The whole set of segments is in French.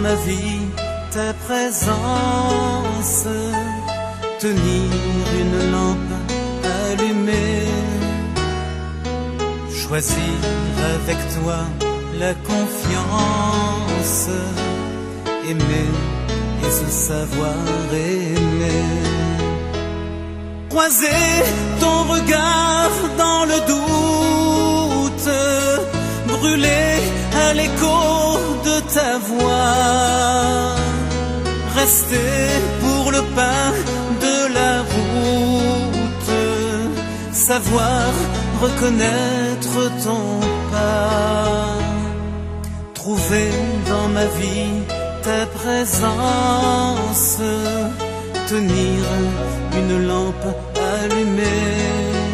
ma vie ta présence, tenir une lampe allumée, choisir avec toi la confiance, aimer et se savoir aimer. Croiser ton regard dans le doute, brûler à l'écho de ta voix, rester pour le pas de la route, savoir reconnaître ton pas, trouver dans ma vie ta présence, tenir une lampe allumée,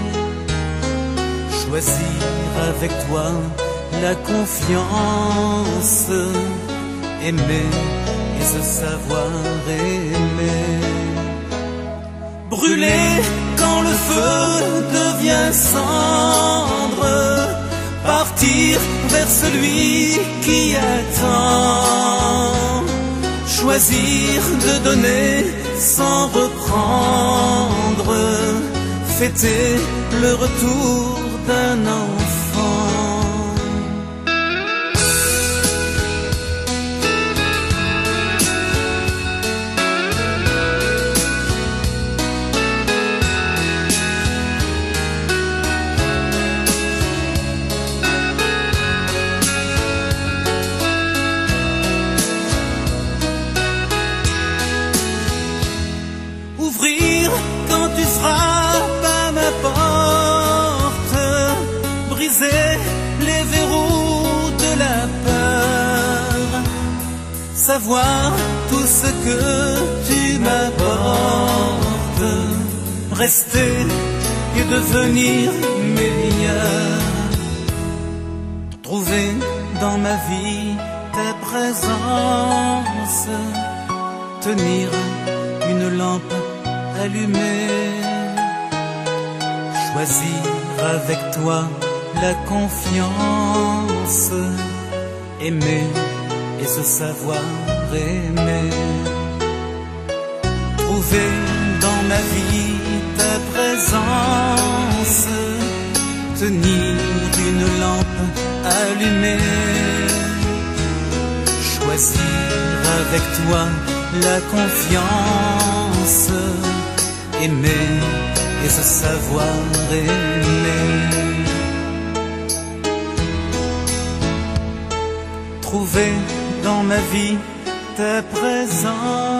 choisir avec toi la confiance, aimer et se savoir aimer. Brûler quand le feu devient cendre, partir vers celui qui attend, choisir de donner sans reprendre, fêter le retour d'un enfant. Ouvrir quand tu frappes à ma porte, briser les verrous de la peur, savoir tout ce que tu m'apportes, rester et devenir meilleur, trouver dans ma vie ta présence, tenir une lampe allumée, choisir avec toi la confiance, aimer et se savoir aimer, trouver dans ma vie ta présence, tenir une lampe allumée, choisir avec toi la confiance, aimer et se savoir aimer, trouver dans ma vie ta présence.